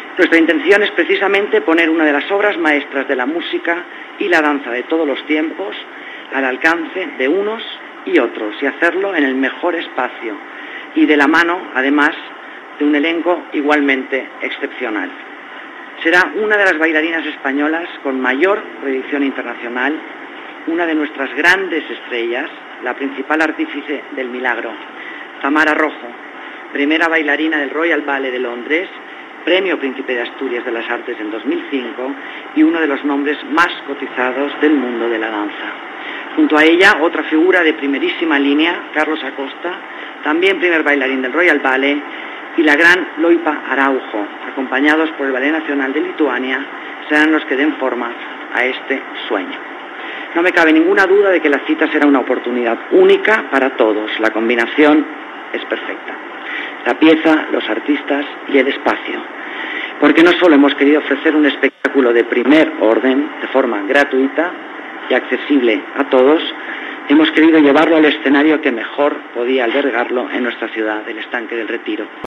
Nuestra intención es precisamente poner una de las obras maestras de la música y la danza de todos los tiempos al alcance de unos y otros, y hacerlo en el mejor espacio y de la mano, además, de un elenco igualmente excepcional. Será una de las bailarinas españolas con mayor proyección internacional, una de nuestras grandes estrellas, la principal artífice del milagro, Tamara Rojo, primera bailarina del Royal Ballet de Londres, Premio Príncipe de Asturias de las Artes en 2005 y uno de los nombres más cotizados del mundo de la danza. Junto a ella, otra figura de primerísima línea, Carlos Acosta, también primer bailarín del Royal Ballet, y la gran Loipa Araujo, acompañados por el Ballet Nacional de Lituania, serán los que den forma a este sueño. No me cabe ninguna duda de que la cita será una oportunidad única para todos. La combinación es perfecta. La pieza, los artistas y el espacio. Porque no solo hemos querido ofrecer un espectáculo de primer orden, de forma gratuita y accesible a todos, hemos querido llevarlo al escenario que mejor podía albergarlo en nuestra ciudad, el Estanque del Retiro.